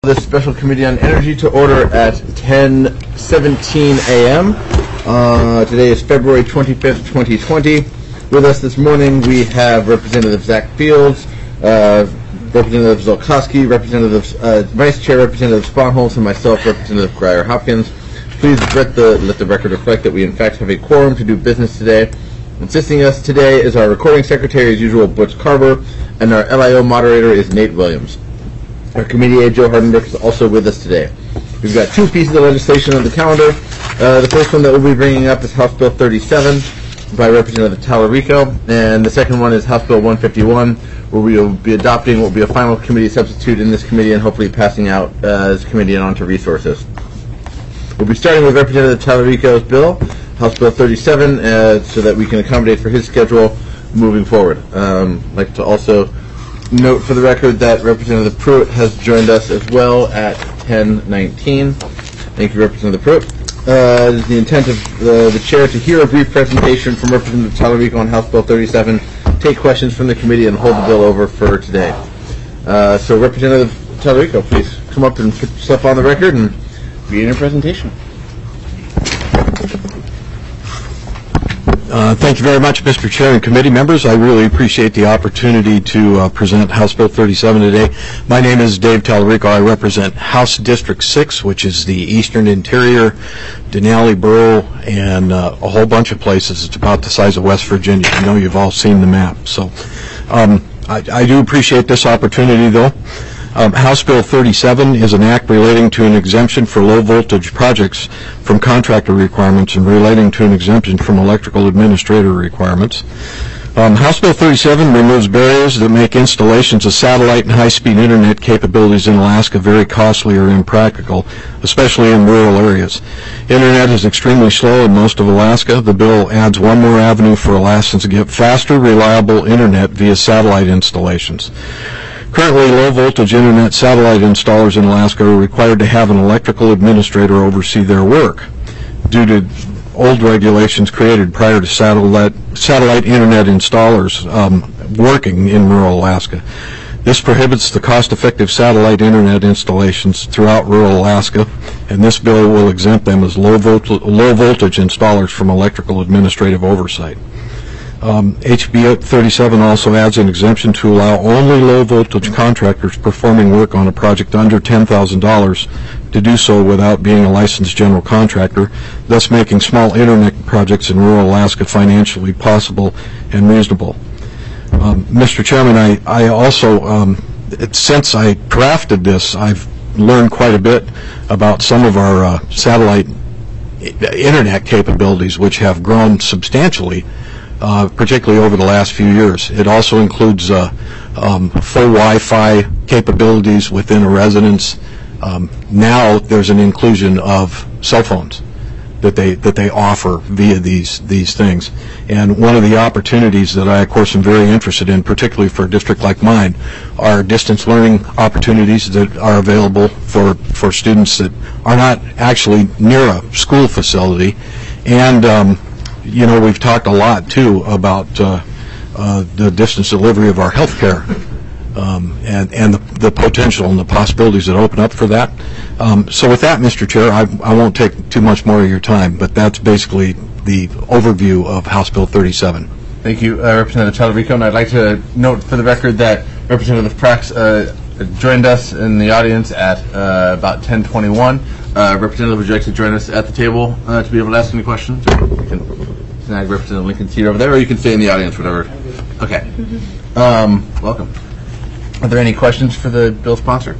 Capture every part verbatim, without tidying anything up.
This special committee on energy to order at ten seventeen a m Uh, today is February twenty-fifth, twenty twenty. With us this morning we have Representative Zach Fields, uh, Representative Zolkowski, Representative uh, Vice Chair Representative Sponholz, and myself, Representative Grier Hopkins. Please let the let the record reflect that we in fact have a quorum to do business today. Assisting us today is our recording secretary, as usual, Butch Carver, and our L I O moderator is Nate Williams. Our committee aide, Joe Hardenberg, is also with us today. We've got two pieces of legislation on the calendar. Uh, the first one that we'll be bringing up is House Bill thirty-seven by Representative Tallarico, and the second one is House Bill one fifty-one, where we will be adopting what will be a final committee substitute in this committee and hopefully passing out uh, as committee and onto resources. We'll be starting with Representative Tallarico's bill, House Bill thirty-seven, uh, so that we can accommodate for his schedule moving forward. Um, I'd like to also note for the record that Representative Pruitt has joined us as well at ten nineteen. Thank you, Representative Pruitt. Uh, it is the intent of the, the chair to hear a brief presentation from Representative Tallarico on House Bill thirty-seven, take questions from the committee, and hold the bill over for today. Uh, so, Representative Tallarico, please come up and put yourself on the record and begin your presentation. Uh, thank you very much, Mister Chair and committee members. I really appreciate the opportunity to uh, present House Bill thirty-seven today. My name is Dave Tallarico. I represent House District six, which is the Eastern Interior, Denali Borough, and uh, a whole bunch of places. It's about the size of West Virginia. I know you've all seen the map. So um, I, I do appreciate this opportunity, though. Um, House Bill thirty-seven is an act relating to an exemption for low-voltage projects from contractor requirements and relating to an exemption from electrical administrator requirements. Um, House Bill thirty-seven removes barriers that make installations of satellite and high-speed internet capabilities in Alaska very costly or impractical, especially in rural areas. Internet is extremely slow in most of Alaska. The bill adds one more avenue for Alaskans to get faster, reliable internet via satellite installations. Currently, low-voltage internet satellite installers in Alaska are required to have an electrical administrator oversee their work due to old regulations created prior to satellite, satellite internet installers um, working in rural Alaska. This prohibits the cost-effective satellite internet installations throughout rural Alaska, and this bill will exempt them as low-voltage low-voltage installers from electrical administrative oversight. Um, H B thirty-seven also adds an exemption to allow only low-voltage contractors performing work on a project under ten thousand dollars to do so without being a licensed general contractor, thus making small internet projects in rural Alaska financially possible and reasonable. Um, Mister Chairman, I, I also, um, it, since I drafted this, I've learned quite a bit about some of our uh, satellite internet capabilities, which have grown substantially, Uh, particularly over the last few years. It also includes uh, um, full Wi-Fi capabilities within a residence. Um, now there's an inclusion of cell phones that they that they offer via these these things. And one of the opportunities that I, of course, am very interested in, particularly for a district like mine, are distance learning opportunities that are available for for students that are not actually near a school facility. And um, you know, we've talked a lot, too, about uh, uh, the distance delivery of our health care um, and, and the, the potential and the possibilities that open up for that. Um, so with that, Mister Chair, I, I won't take too much more of your time, but that's basically the overview of House Bill thirty-seven. Thank you, uh, Representative Tallarico, and I'd like to note for the record that Representative Prax uh, joined us in the audience at uh, about ten twenty-one. Uh, Representative, would you like to join us at the table uh, to be able to ask any questions? Or you can snag Representative Lincoln's seat over there, or you can stay in the audience, whatever. Okay. Um, welcome. Are there any questions for the bill sponsor?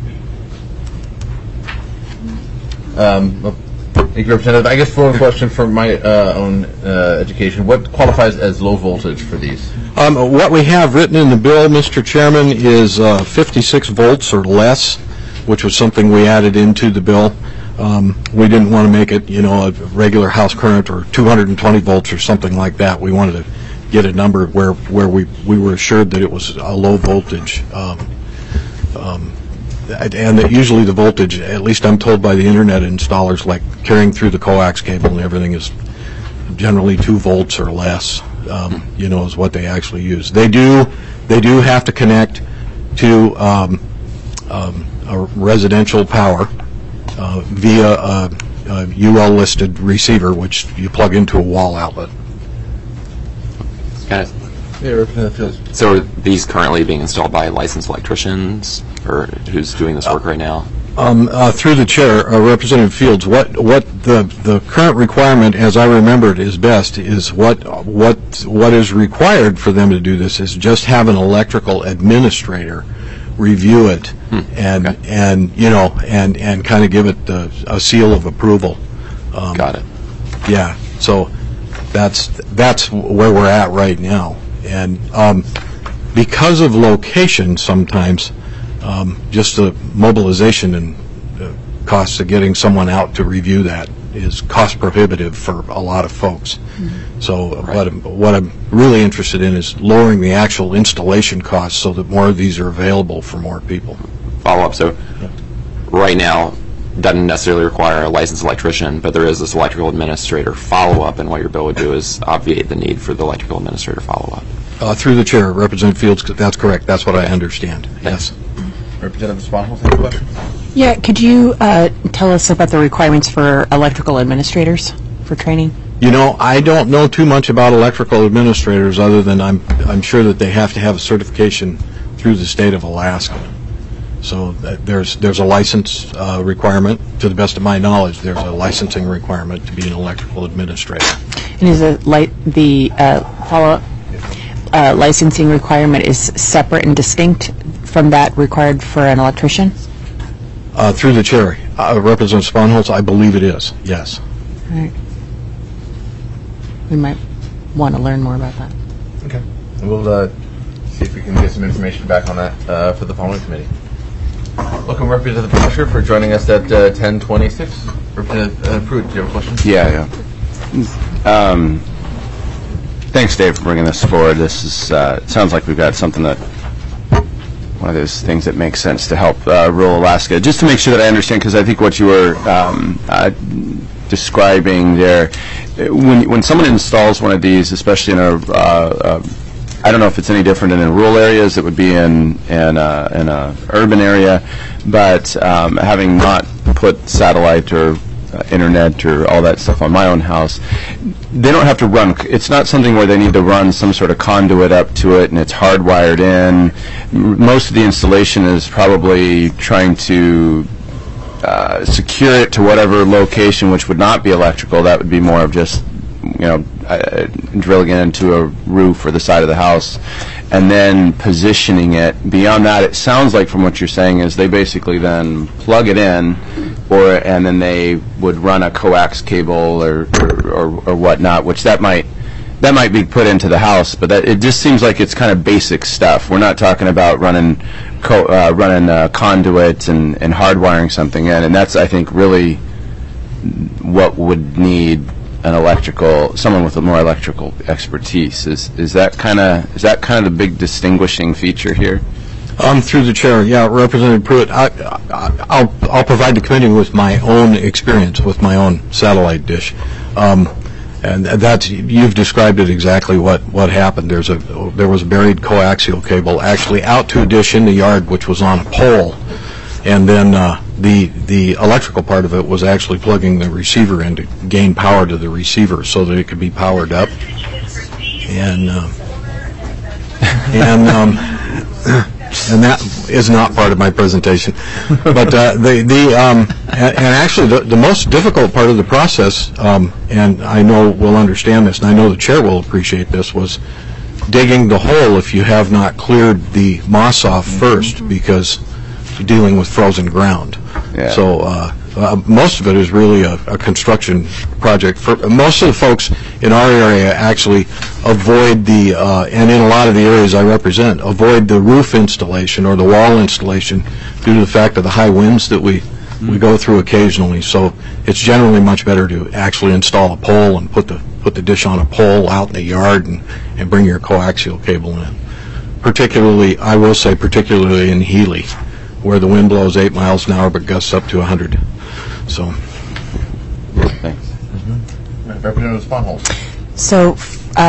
Um, well, thank you, Representative. I guess for one question for my uh, own uh, education, what qualifies as low voltage for these? Um, what we have written in the bill, Mister Chairman, is uh, fifty-six volts or less, which was something we added into the bill. Um, we didn't want to make it, you know, a regular house current or two hundred twenty volts or something like that. We wanted to get a number where where we we were assured that it was a low voltage, um, um, and that usually the voltage, at least I'm told by the internet installers, like carrying through the coax cable and everything, is generally two volts or less. Um, you know, is what they actually use. They do they do have to connect to um, um, a residential power uh, via a, a U L-listed receiver, which you plug into a wall outlet. Got it. Yeah, Representative Fields. So are these currently being installed by licensed electricians, or who's doing this work right now? Um, uh, through the chair, uh, Representative Fields, what what the the current requirement, as I remember it, is best is what what what is required for them to do this is just have an electrical administrator review it Hmm. and Okay. and you know and and kind of give it uh, a seal of approval. Um, Got it. Yeah, so that's that's where we're at right now, and um, because of location, sometimes. Um, just the mobilization and uh, costs of getting someone out to review that is cost prohibitive for a lot of folks. Mm-hmm. So uh, Right. what, I'm, what I'm really interested in is lowering the actual installation costs so that more of these are available for more people. Follow up. So right now, doesn't necessarily require a licensed electrician, but there is this electrical administrator follow-up, and what your bill would do is obviate the need for the electrical administrator follow-up. Uh, through the chair, Representative Fields, that's correct. That's what I understand. Thanks. Yes. Representative Sponholz, any questions? Yeah, could you uh, tell us about the requirements for electrical administrators for training? You know, I don't know too much about electrical administrators other than I'm I'm sure that they have to have a certification through the state of Alaska. So that there's there's a license uh, requirement. To the best of my knowledge, there's a licensing requirement to be an electrical administrator. And is it li- the uh, follow-up uh, licensing requirement is separate and distinct from that required for an electrician? Uh, through the chair, uh, Representative Sponholz, I believe it is. Yes. All right. We might want to learn more about that. Okay. We'll uh, see if we can get some information back on that uh, for the following committee. Welcome, Representative Pusher, for joining us at uh, ten twenty-six. Representative uh, Pruitt, do you have a question? Yeah, yeah. Um, thanks, Dave, for bringing this forward. This is uh, it sounds like we've got something that one of those things that makes sense to help uh, rural Alaska. Just to make sure that I understand, because I think what you were um, uh, describing there, when when someone installs one of these, especially in a, uh, uh, I don't know if it's any different in, in rural areas. It would be in in a, in a urban area, but um, having not put satellite or uh, internet or all that stuff on my own house, they don't have to run. It's not something where they need to run some sort of conduit up to it and it's hardwired in. M- Most of the installation is probably trying to uh, secure it to whatever location, which would not be electrical. That would be more of just, you know, uh, drilling it into a roof or the side of the house, and then positioning it. Beyond that, it sounds like from what you're saying is they basically then plug it in, or and then they would run a coax cable or or, or, or whatnot, which that might that might be put into the house, but that, it just seems like it's kind of basic stuff. We're not talking about running co- uh, running uh, conduit and, and hardwiring something in, and that's, I think, really what would need an electrical, someone with a more electrical expertise. Is is that kind of is that kind of the big distinguishing feature here? Um, through the chair, yeah, Representative Pruitt, I, I, I'll I'll provide the committee with my own experience with my own satellite dish, um, and that's you've described it exactly what, what happened. There's a there was a buried coaxial cable actually out to a dish in the yard, which was on a pole, and then uh, the the electrical part of it was actually plugging the receiver in to gain power to the receiver so that it could be powered up, and uh, and. Um, And that is not part of my presentation. But uh, the, the um, and, and actually the, the most difficult part of the process, um, and I know we'll understand this, and I know the chair will appreciate this, was digging the hole if you have not cleared the moss off first, because you're dealing with frozen ground. Yeah. So uh, uh, most of it is really a, a construction project. For most of the folks in our area actually avoid the, uh, and in a lot of the areas I represent, avoid the roof installation or the wall installation due to the fact of the high winds that we, mm. we go through occasionally. So it's generally much better to actually install a pole and put the put the dish on a pole out in the yard and, and bring your coaxial cable in. Particularly, I will say particularly in Healy, where the wind blows eight miles an hour but gusts up to one hundred. So. Thanks. Mm-hmm. Representative Sponholz. So uh,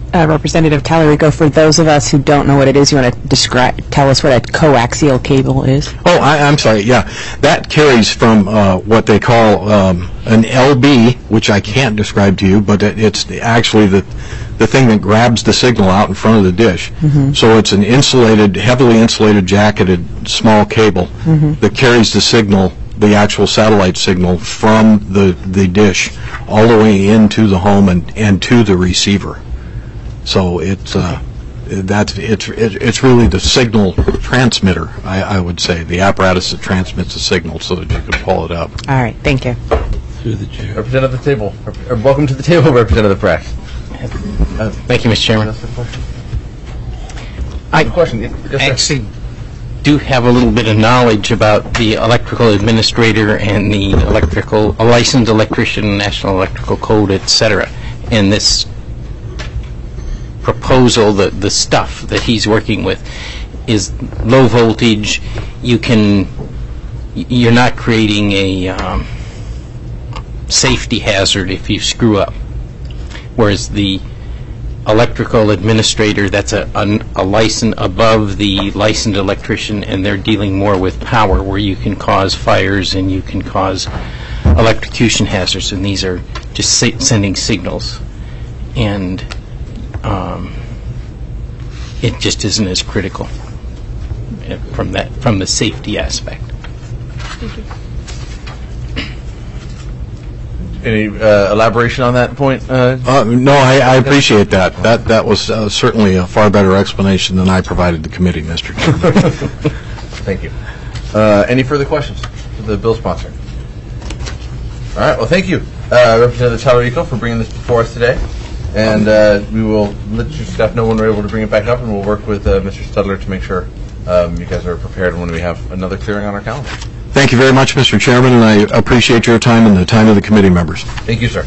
Uh, Representative Tallarico, for those of us who don't know what it is, you want to describe, tell us what a coaxial cable is? Oh, I, I'm sorry, yeah. That carries from uh, what they call um, an L B, which I can't describe to you, but it, it's the, actually the the thing that grabs the signal out in front of the dish. Mm-hmm. So it's an insulated, heavily insulated, jacketed, small cable mm-hmm. that carries the signal, the actual satellite signal, from the, the dish all the way into the home and, and to the receiver. So it's uh, that's it's it, it's really the signal transmitter, I, I would say, the apparatus that transmits the signal so that you can pull it up. All right, thank you. Through the chair. Representative the table. Or, welcome to the table, Representative Pratt. Uh, Thank you, Mister Chairman. That's the question. I the question. Yes, actually do have a little bit of knowledge about the electrical administrator and the electrical, a licensed electrician, National Electrical Code, et cetera. And this proposal, the the stuff that he's working with, is low voltage. You can, you're not creating a um, safety hazard if you screw up. Whereas the electrical administrator, that's a, a, a license above the licensed electrician, and they're dealing more with power, where you can cause fires and you can cause electrocution hazards, and these are just sa- sending signals. And um, it just isn't as critical from that, from the safety aspect. Thank you. Any uh, elaboration on that point? Uh, Uh, no, I, I appreciate that. That that was uh, certainly a far better explanation than I provided the committee, Mister Chairman. Thank you. Uh, any further questions to the bill sponsor? All right. Well, thank you, uh, Representative Tallarico, for bringing this before us today. And uh, we will let your staff know when we're able to bring it back up, and we'll work with uh, Mister Studler to make sure um, you guys are prepared when we have another clearing on our calendar. Thank you very much, Mister Chairman, and I appreciate your time and the time of the committee members. Thank you, sir.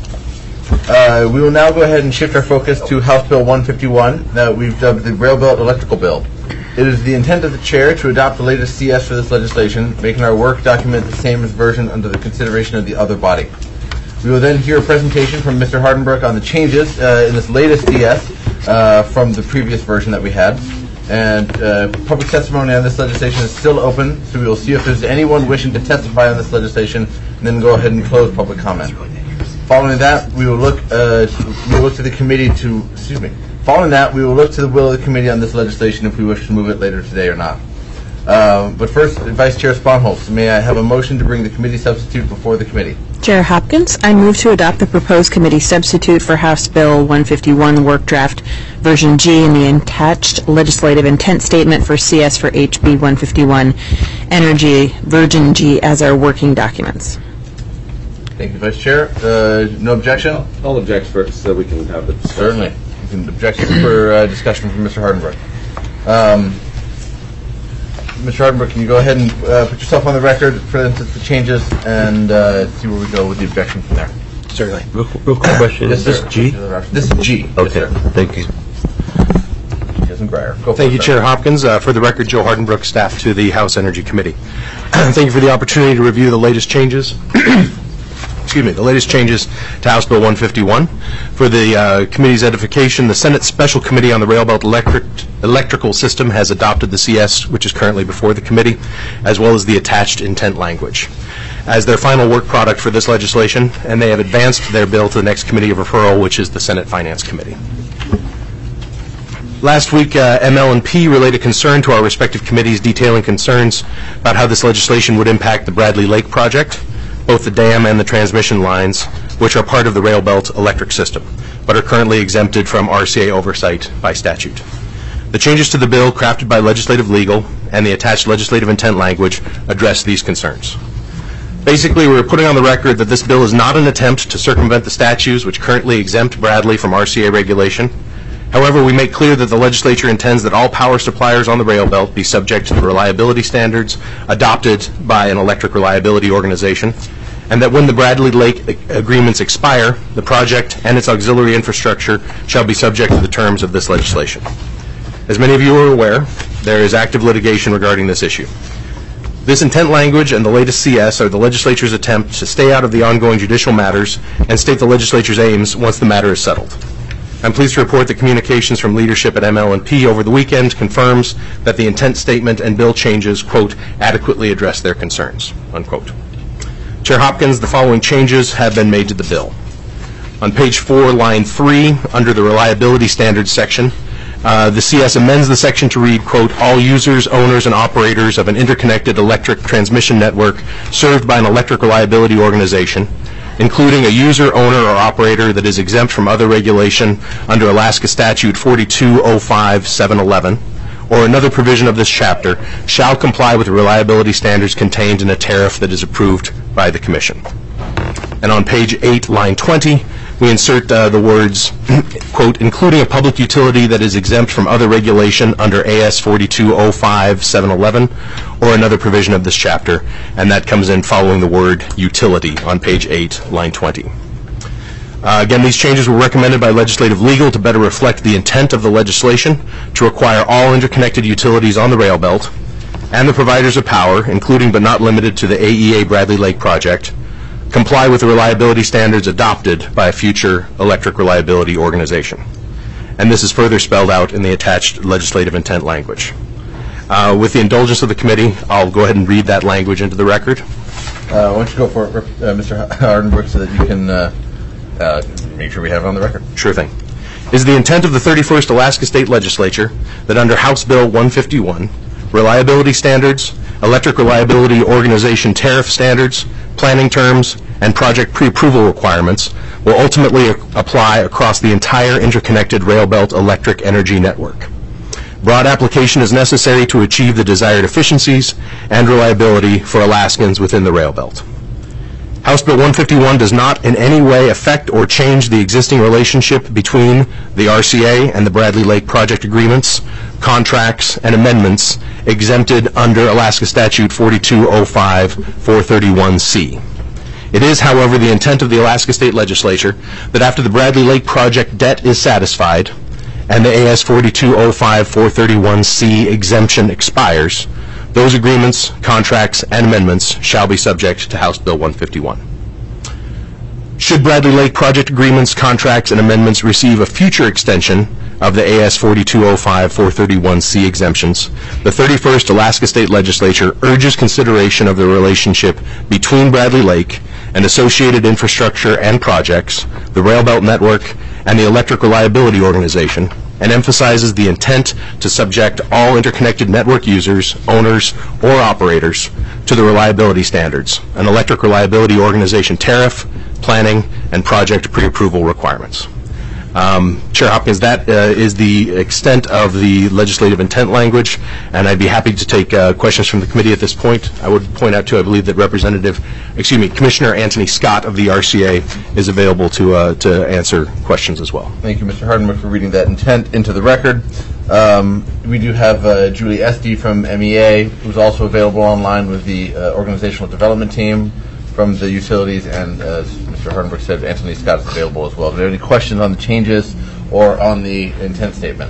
Uh, we will now go ahead and shift our focus to House Bill one fifty-one that we've dubbed the Rail Belt Electrical Bill. It is the intent of the Chair to adopt the latest C S for this legislation, making our work document the same as version under the consideration of the other body. We will then hear a presentation from Mister Hardenbrook on the changes uh, in this latest C S uh, from the previous version that we had. And uh, public testimony on this legislation is still open, so we will see if there's anyone wishing to testify on this legislation, and then go ahead and close public comment. Following that, we will look uh, we will look to the committee to excuse me. Following that, we will look to the will of the committee on this legislation if we wish to move it later today or not. Uh, but first, Vice Chair Sponholz, may I have a motion to bring the committee substitute before the committee? Chair Hopkins, I move to adopt the proposed committee substitute for House Bill one fifty-one Work Draft Version G and the attached legislative intent statement for C S for H B one fifty-one Energy Version G as our working documents. Thank you, Vice Chair. Uh, no objection? I'll object first so we can have the discussion. Certainly. You can object for uh, discussion from Mister Hardenbrook. Um, Mister Hardenbrook, can you go ahead and uh, put yourself on the record, present the changes, and uh, see where we go with the objection from there? Certainly. Real, real quick question. Yes, Is this sir. G? This is G. Okay. Yes, sir. Thank you. Cousin Breyer. Go for Thank it, you, sir. Chair Hopkins. Uh, for the record, Joe Hardenbrook, staff to the House Energy Committee. Thank you for the opportunity to review the latest changes. Excuse me, the latest changes to House Bill one fifty-one. For the uh, committee's edification, the Senate Special Committee on the Rail Belt Electric, Electrical System has adopted the C S, which is currently before the committee, as well as the attached intent language, as their final work product for this legislation, and they have advanced their bill to the next committee of referral, which is the Senate Finance Committee. Last week, uh, M L and P relayed a concern to our respective committees detailing concerns about how this legislation would impact the Bradley Lake project, both the dam and the transmission lines, which are part of the Rail Belt electric system, but are currently exempted from R C A oversight by statute. The changes to the bill crafted by Legislative Legal and the attached legislative intent language address these concerns. Basically, we're putting on the record that this bill is not an attempt to circumvent the statutes which currently exempt Bradley from R C A regulation. However, we make clear that the legislature intends that all power suppliers on the rail belt be subject to the reliability standards adopted by an electric reliability organization, and that when the Bradley Lake agreements expire, the project and its auxiliary infrastructure shall be subject to the terms of this legislation. As many of you are aware, there is active litigation regarding this issue. This intent language and the latest C S are the legislature's attempt to stay out of the ongoing judicial matters and state the legislature's aims once the matter is settled. I'm pleased to report that communications from leadership at M L and P over the weekend confirms that the intent statement and bill changes, quote, adequately address their concerns, unquote. Chair Hopkins, the following changes have been made to the bill. On page four, line three, under the reliability standards section, uh, the C S amends the section to read, quote, all users, owners, and operators of an interconnected electric transmission network served by an electric reliability organization, including a user, owner, or operator that is exempt from other regulation under Alaska Statute forty-two oh five seven eleven, or another provision of this chapter, shall comply with the reliability standards contained in a tariff that is approved by the Commission. And on page eight, line twenty, we insert uh, the words, quote, including a public utility that is exempt from other regulation under A S forty-two oh five seven eleven, or another provision of this chapter, and that comes in following the word utility on page eight, line twenty. Uh, again, these changes were recommended by Legislative Legal to better reflect the intent of the legislation to require all interconnected utilities on the rail belt and the providers of power, including but not limited to the A E A Bradley Lake project, comply with the reliability standards adopted by a future electric reliability organization. And this is further spelled out in the attached legislative intent language. Uh, with the indulgence of the committee, I'll go ahead and read that language into the record. Uh, why don't you go for it, uh, Mister Hardenbrook, so that you can uh, uh, make sure we have it on the record. Sure thing. Is the intent of the thirty-first Alaska State Legislature that under House Bill one fifty-one, reliability standards, electric reliability organization tariff standards, planning terms, and project pre-approval requirements will ultimately apply across the entire interconnected rail belt electric energy network. Broad application is necessary to achieve the desired efficiencies and reliability for Alaskans within the rail belt. House Bill one fifty-one does not in any way affect or change the existing relationship between the R C A and the Bradley Lake project agreements, contracts, and amendments exempted under Alaska Statute forty-two oh five four thirty-one C. It is, however, the intent of the Alaska State Legislature that after the Bradley Lake project debt is satisfied and the A S forty-two oh five four thirty-one C exemption expires, those agreements, contracts, and amendments shall be subject to House Bill one fifty-one. Should Bradley Lake project agreements, contracts, and amendments receive a future extension of the A S forty-two oh five four thirty-one C exemptions, the thirty-first Alaska State Legislature urges consideration of the relationship between Bradley Lake and associated infrastructure and projects, the Rail Belt Network, and the Electric Reliability Organization, and emphasizes the intent to subject all interconnected network users, owners, or operators to the reliability standards, an Electric Reliability Organization tariff, planning, and project pre-approval requirements. Um, Chair Hopkins, that uh, is the extent of the legislative intent language, and I'd be happy to take uh, questions from the committee at this point. I would point out, too, I believe that Representative, excuse me, Commissioner Anthony Scott of the R C A is available to uh, to answer questions as well. Thank you, Mister Hardenbrook, for reading that intent into the record. Um, we do have uh, Julie Esty from M E A, who's also available online with the uh, organizational development team from the utilities, and as Mister Hardenbrook said, Anthony Scott is available as well. Do you have any questions on the changes or on the intent statement?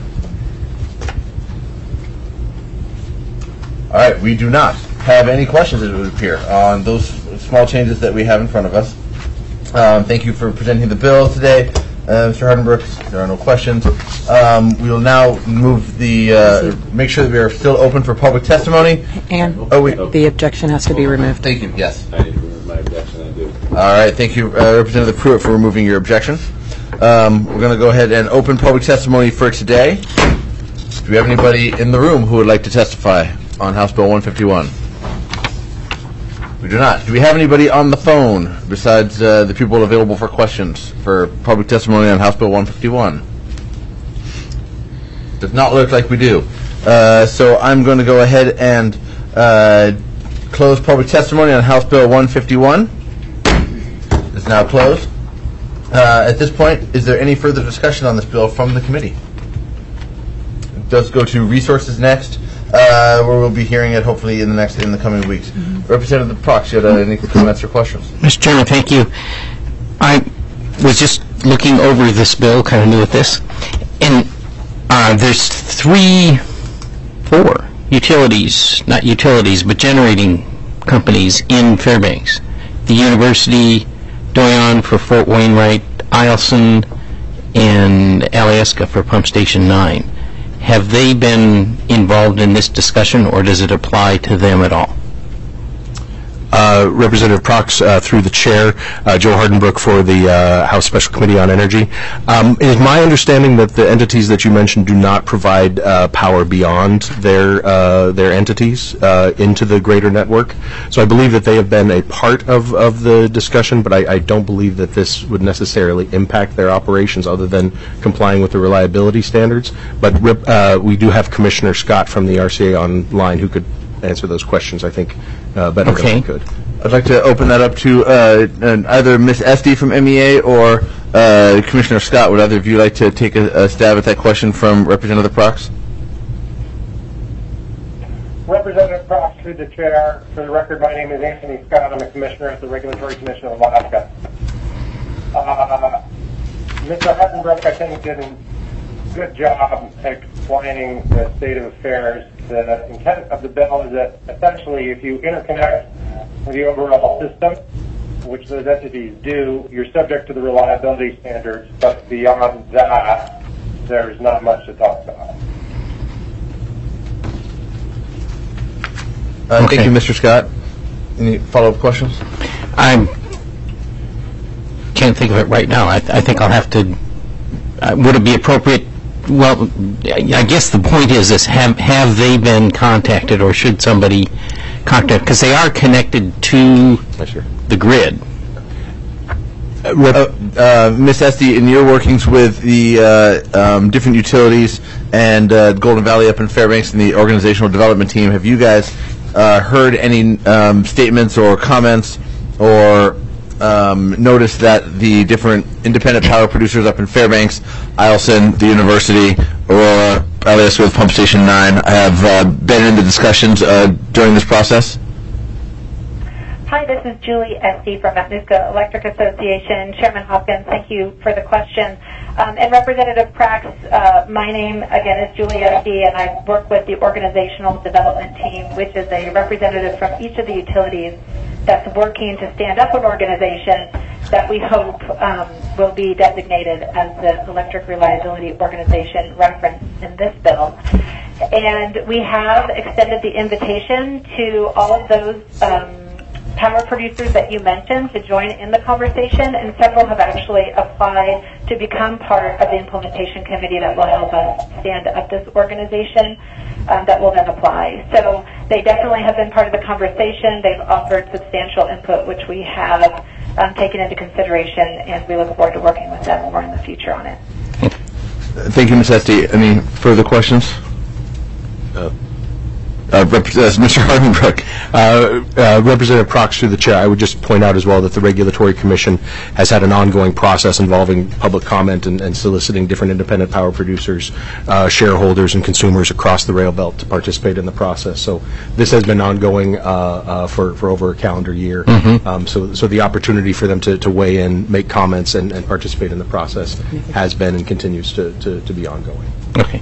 All right, we do not have any questions, it would appear, on those small changes that we have in front of us. Um, thank you for presenting the bill today, uh, Mister Hardenbrook. There are no questions. Um, we will now move the, uh, make sure that we are still open for public testimony. And Oh, wait. the objection has to be removed. Thank you, yes. I need to remove my objection, I do. All right, thank you, uh, Representative Pruitt, for removing your objection. Um, we're going to go ahead and open public testimony for today. Do we have anybody in the room who would like to testify on House Bill one fifty-one? We do not. Do we have anybody on the phone besides uh, the people available for questions for public testimony on House Bill one fifty-one? Does not look like we do. Uh, so I'm going to go ahead and uh, close public testimony on House Bill one fifty-one. It's now closed. Uh, at this point, is there any further discussion on this bill from the committee? It does go to resources next, uh, where we'll be hearing it hopefully in the next in the coming weeks. Mm-hmm. Representative Prox, you had uh, any comments or questions? Mister Chairman, thank you. I was just looking over this bill, kind of new at this, and uh, there's three, four utilities, not utilities, but generating companies in Fairbanks. The University, Doyon for Fort Wainwright, Eielson, and Alyeska for Pump Station nine. Have they been involved in this discussion, or does it apply to them at all? Uh, Representative Prox, uh, through the chair, uh, Joe Hardenbrook for the uh, House Special Committee on Energy. Um, it is my understanding that the entities that you mentioned do not provide uh, power beyond their uh, their entities uh, into the greater network. So I believe that they have been a part of, of the discussion, but I, I don't believe that this would necessarily impact their operations other than complying with the reliability standards. But uh, we do have Commissioner Scott from the R C A online who could answer those questions, I think, uh, better Okay. than I could. I'd like to open that up to uh, uh, either Miz Esty from M E A or uh, Commissioner Scott. Would either of you like to take a, a stab at that question from Representative Prox? Representative Prox, through the chair. For the record, my name is Anthony Scott. I'm a commissioner at the Regulatory Commission of Alaska. Uh, Mister Hardenbrook, I think, did a good job explaining the state of affairs. The intent of the bill is that essentially if you interconnect with the overall system, which those entities do, you're subject to the reliability standards, but beyond that, there's not much to talk about. Uh, Okay. Thank you, Mister Scott. Any follow-up questions? I can't think of it right now. I, I think I'll have to. Uh, would it be appropriate? Well, I guess the point is, is have have they been contacted, or should somebody contact? Because they are connected to the grid. Uh, uh, Miz Esty, in your workings with the uh, um, different utilities and uh, Golden Valley up in Fairbanks and the organizational development team, have you guys uh, heard any um, statements or comments or um, noticed that the different independent power producers up in Fairbanks, Eielson, the university, or Alyeska with Pump Station nine have uh, been in the discussions uh, during this process? Hi, this is Julie Esty from Matanuska Electric Association. Chairman Hopkins, thank you for the question. Um, and Representative Prax, uh, my name, again, is Julie Esty, and I work with the Organizational Development Team, which is a representative from each of the utilities that's working to stand up an organization that we hope um, will be designated as the Electric Reliability Organization referenced in this bill. And we have extended the invitation to all of those um, power producers that you mentioned to join in the conversation, and several have actually applied to become part of the implementation committee that will help us stand up this organization um, that will then apply. So they definitely have been part of the conversation. They've offered substantial input, which we have um, taken into consideration, and we look forward to working with them more in the future on it. Thank you, Miz Esty. Any further questions? Uh, Uh, Rep- uh, Mister Hardenbrook. Uh, uh, Representative Prox, through the chair, I would just point out as well that the Regulatory Commission has had an ongoing process involving public comment and, and soliciting different independent power producers, uh, shareholders, and consumers across the rail belt to participate in the process. So this has been ongoing uh, uh, for, for over a calendar year. Mm-hmm. Um, so, so the opportunity for them to, to weigh in, make comments, and, and participate in the process has been and continues to, to, to be ongoing. Okay.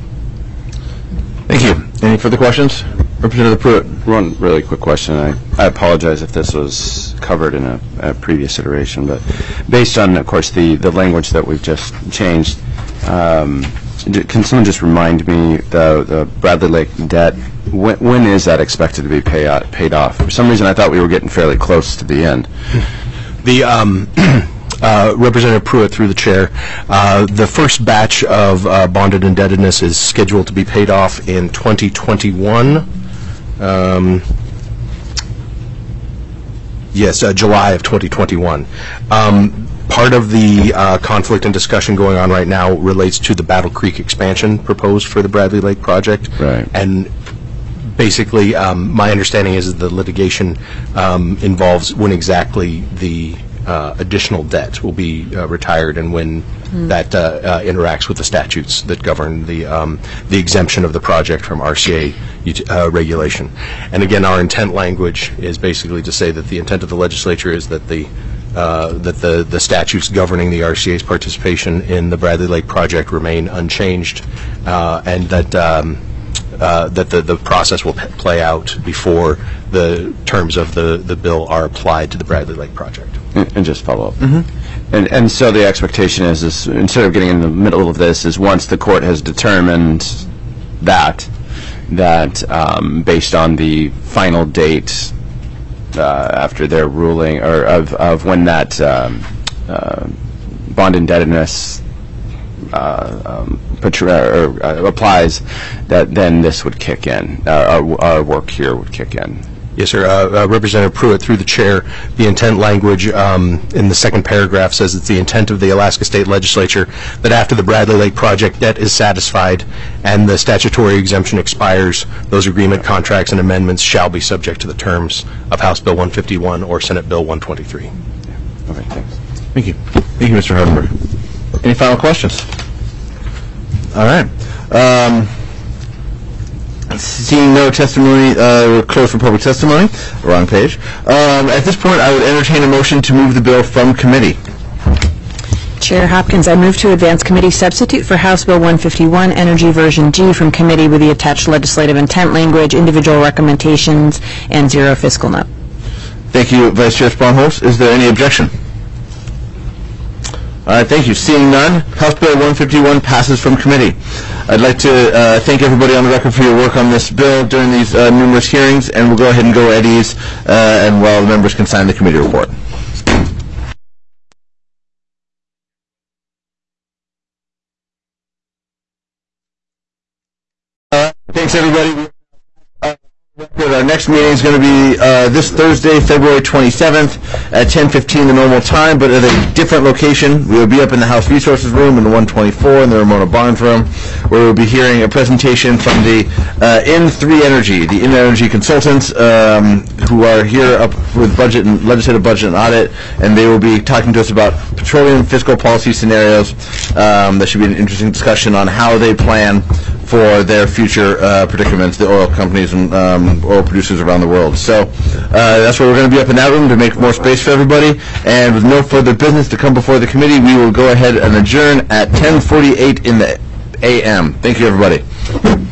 Thank you. Any further questions? Representative Pruitt. One really quick question. I, I apologize if this was covered in a, a previous iteration, but based on, of course, the, the language that we've just changed, um, d- can someone just remind me the, the Bradley Lake debt, when, when is that expected to be pay out, paid off? For some reason, I thought we were getting fairly close to the end. The um, uh, Representative Pruitt, through the chair, uh, the first batch of uh, bonded indebtedness is scheduled to be paid off in twenty twenty-one. Um, yes, uh, July of twenty twenty-one. Um, part of the uh, conflict and discussion going on right now relates to the Battle Creek expansion proposed for the Bradley Lake project. Right. And basically, um, my understanding is that the litigation um, involves when exactly the uh, additional debt will be uh, retired and when that uh, uh, interacts with the statutes that govern the um, the exemption of the project from R C A ut- uh, regulation. And again, our intent language is basically to say that the intent of the legislature is that the uh, that the, the statutes governing the R C A's participation in the Bradley Lake project remain unchanged, uh, and that um, uh, that the, the process will p- play out before the terms of the, the bill are applied to the Bradley Lake project. And, and just follow up. Mm-hmm. And, and so the expectation is, is, instead of getting in the middle of this, is once the court has determined that, that um, based on the final date uh, after their ruling, or of, of when that um, uh, bond indebtedness uh, um, or, uh, applies, that then this would kick in, uh, our, our work here would kick in. Yes, sir. Uh, uh, Representative Pruitt, through the chair, the intent language um, in the second paragraph says it's the intent of the Alaska State Legislature that after the Bradley Lake project debt is satisfied and the statutory exemption expires, those agreement contracts and amendments shall be subject to the terms of House Bill one fifty-one or Senate Bill one twenty-three. Okay, thanks. Thank you. Thank you, Mister Hardenberg. Any final questions? All right. Um, Seeing no testimony, uh, we're closed for public testimony. Wrong page. Um, at this point, I would entertain a motion to move the bill from committee. Chair Hopkins, I move to advance committee substitute for House Bill one fifty-one, Energy Version G, from committee with the attached legislative intent language, individual recommendations, and zero fiscal note. Thank you, Vice Chair Sponholz. Is there any objection? All right, thank you. Seeing none, House Bill one fifty-one passes from committee. I'd like to uh, thank everybody on the record for your work on this bill during these uh, numerous hearings, and we'll go ahead and go at ease, uh, and while the members can sign the committee report. Uh, thanks, everybody. Our next meeting is going to be uh, this Thursday, February twenty-seventh at ten fifteen, the normal time, but at a different location. We will be up in the House Resources Room in the one twenty-four in the Ramona Barnes Room, where we'll be hearing a presentation from the uh, N three Energy, the N Energy consultants, um, who are here up with budget and legislative budget and audit, and they will be talking to us about petroleum fiscal policy scenarios. Um, that should be an interesting discussion on how they plan for their future uh, predicaments, the oil companies and um, oil producers around the world. So uh, that's where we're going to be up in that room to make more space for everybody. And with no further business to come before the committee, we will go ahead and adjourn at ten forty-eight in the a m Thank you, everybody.